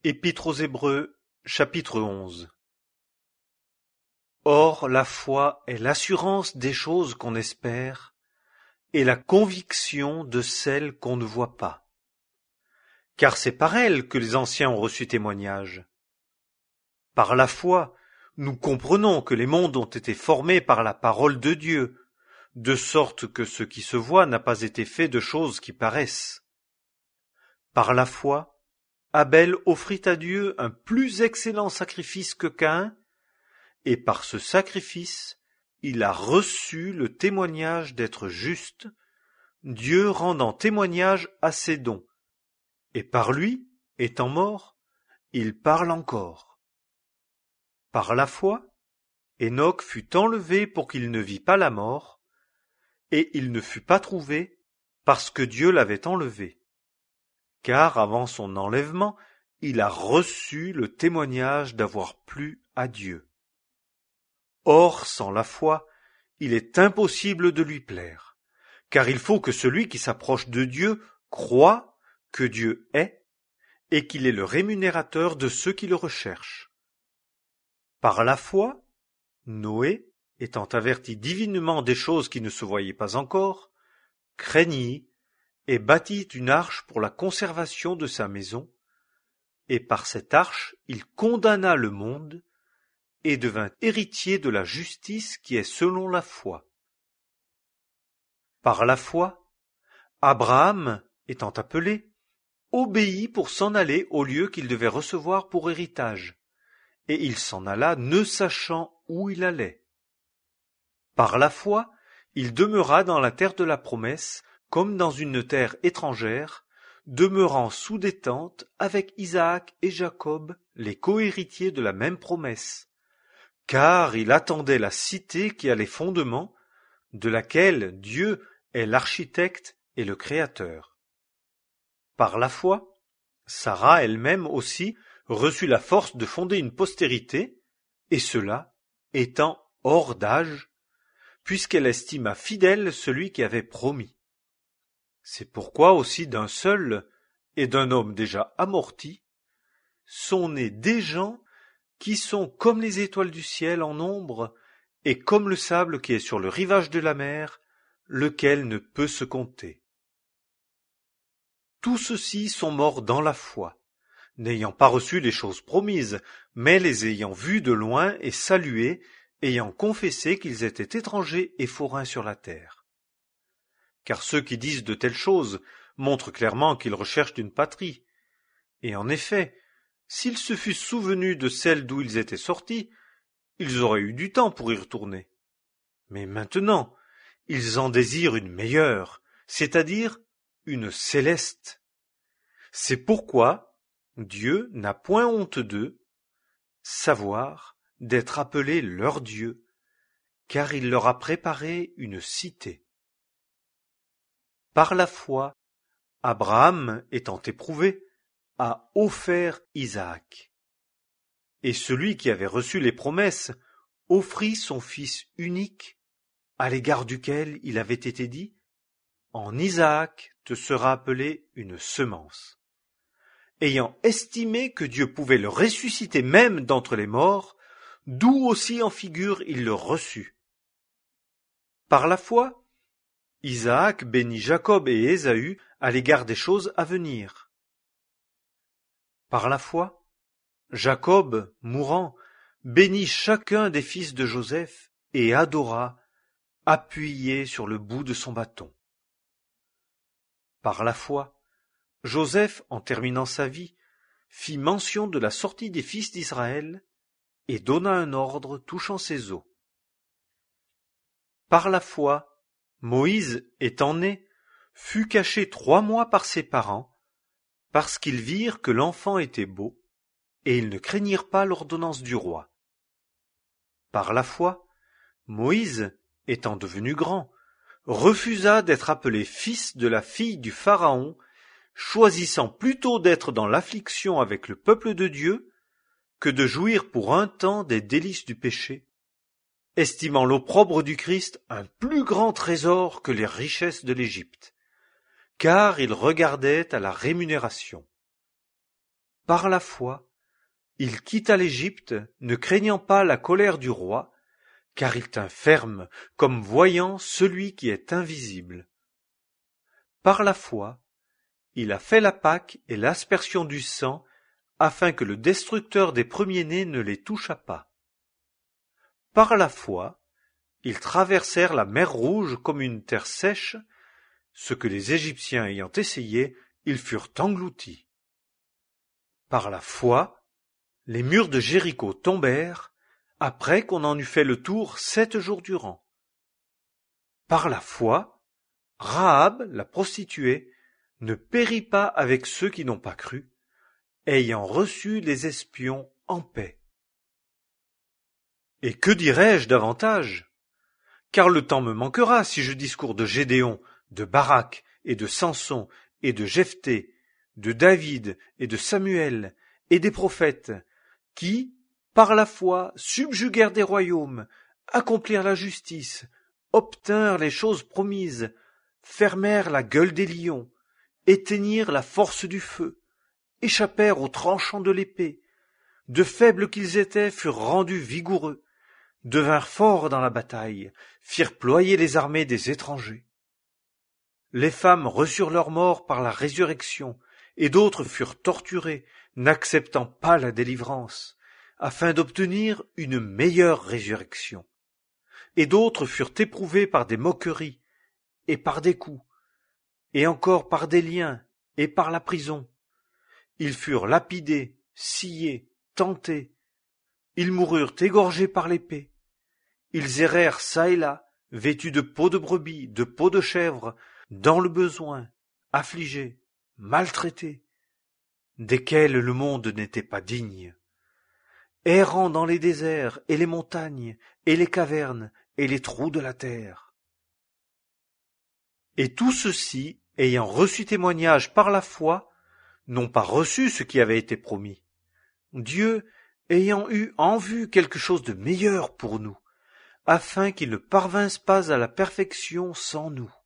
Épître aux Hébreux, chapitre 11. Or la foi est l'assurance des choses qu'on espère et la conviction de celles qu'on ne voit pas. Car c'est par elle que les anciens ont reçu témoignage. Par la foi, nous comprenons que les mondes ont été formés par la parole de Dieu, de sorte que ce qui se voit n'a pas été fait de choses qui paraissent. Par la foi, Abel offrit à Dieu un plus excellent sacrifice que Caïn, et par ce sacrifice, il a reçu le témoignage d'être juste, Dieu rendant témoignage à ses dons. Et par lui, étant mort, il parle encore. Par la foi, Enoch fut enlevé pour qu'il ne vît pas la mort, et il ne fut pas trouvé parce que Dieu l'avait enlevé. Car avant son enlèvement, il a reçu le témoignage d'avoir plu à Dieu. Or, sans la foi, il est impossible de lui plaire, car il faut que celui qui s'approche de Dieu croie que Dieu est, et qu'il est le rémunérateur de ceux qui le recherchent. Par la foi, Noé, étant averti divinement des choses qui ne se voyaient pas encore, craignit et bâtit une arche pour la conservation de sa maison, et par cette arche il condamna le monde, et devint héritier de la justice qui est selon la foi. Par la foi, Abraham, étant appelé, obéit pour s'en aller au lieu qu'il devait recevoir pour héritage, et il s'en alla ne sachant où il allait. Par la foi, il demeura dans la terre de la promesse, comme dans une terre étrangère, demeurant sous des tentes avec Isaac et Jacob, les cohéritiers de la même promesse, car il attendait la cité qui a les fondements, de laquelle Dieu est l'architecte et le créateur. Par la foi, Sarah elle-même aussi reçut la force de fonder une postérité, et cela étant hors d'âge, puisqu'elle estima fidèle celui qui avait promis. C'est pourquoi aussi d'un seul, et d'un homme déjà amorti, sont nés des gens qui sont comme les étoiles du ciel en nombre, et comme le sable qui est sur le rivage de la mer, lequel ne peut se compter. Tous ceux-ci sont morts dans la foi, n'ayant pas reçu les choses promises, mais les ayant vues de loin et saluées, ayant confessé qu'ils étaient étrangers et forains sur la terre. Car ceux qui disent de telles choses montrent clairement qu'ils recherchent une patrie. Et en effet, s'ils se fussent souvenus de celle d'où ils étaient sortis, ils auraient eu du temps pour y retourner. Mais maintenant, ils en désirent une meilleure, c'est-à-dire une céleste. C'est pourquoi Dieu n'a point honte d'eux, savoir d'être appelé leur Dieu, car il leur a préparé une cité. Par la foi, Abraham, étant éprouvé, a offert Isaac. Et celui qui avait reçu les promesses offrit son fils unique, à l'égard duquel il avait été dit « En Isaac te sera appelée une semence ». Ayant estimé que Dieu pouvait le ressusciter même d'entre les morts, d'où aussi en figure il le reçut. Par la foi, Isaac bénit Jacob et Ésaü à l'égard des choses à venir. Par la foi, Jacob, mourant, bénit chacun des fils de Joseph et adora, appuyé sur le bout de son bâton. Par la foi, Joseph, en terminant sa vie, fit mention de la sortie des fils d'Israël et donna un ordre touchant ses os. Par la foi, Moïse, étant né, fut caché 3 mois par ses parents, parce qu'ils virent que l'enfant était beau, et ils ne craignirent pas l'ordonnance du roi. Par la foi, Moïse, étant devenu grand, refusa d'être appelé fils de la fille du Pharaon, choisissant plutôt d'être dans l'affliction avec le peuple de Dieu que de jouir pour un temps des délices du péché, estimant l'opprobre du Christ un plus grand trésor que les richesses de l'Égypte, car il regardait à la rémunération. par la foi, il quitta l'Égypte, ne craignant pas la colère du roi, car il tint ferme, comme voyant celui qui est invisible. Par la foi, il a fait la Pâque et l'aspersion du sang, afin que le destructeur des premiers-nés ne les touchât pas. Par la foi, ils traversèrent la mer Rouge comme une terre sèche, ce que les Égyptiens ayant essayé, ils furent engloutis. Par la foi, les murs de Jéricho tombèrent, après qu'on en eut fait le tour 7 jours durant. Par la foi, Rahab, la prostituée, ne périt pas avec ceux qui n'ont pas cru, ayant reçu les espions en paix. Et que dirais-je davantage? Car le temps me manquera si je discours de Gédéon, de Barak et de Samson et de Jephthé, de David et de Samuel et des prophètes, qui, par la foi, subjuguèrent des royaumes, accomplirent la justice, obtinrent les choses promises, fermèrent la gueule des lions, éteignirent la force du feu, échappèrent aux tranchants de l'épée, de faibles qu'ils étaient furent rendus vigoureux, devinrent forts dans la bataille, firent ployer les armées des étrangers. Les femmes reçurent leur mort par la résurrection, et d'autres furent torturées, n'acceptant pas la délivrance, afin d'obtenir une meilleure résurrection. Et d'autres furent éprouvées par des moqueries, et par des coups, et encore par des liens, et par la prison. Ils furent lapidés, sciés, tentés. Ils moururent égorgés par l'épée. Ils errèrent çà et là, vêtus de peaux de brebis, de peaux de chèvre, dans le besoin, affligés, maltraités, desquels le monde n'était pas digne, errant dans les déserts et les montagnes et les cavernes et les trous de la terre. Et tout ceci, ayant reçu témoignage par la foi, n'ont pas reçu ce qui avait été promis. Dieu ayant eu en vue quelque chose de meilleur pour nous, afin qu'ils ne parvinssent pas à la perfection sans nous.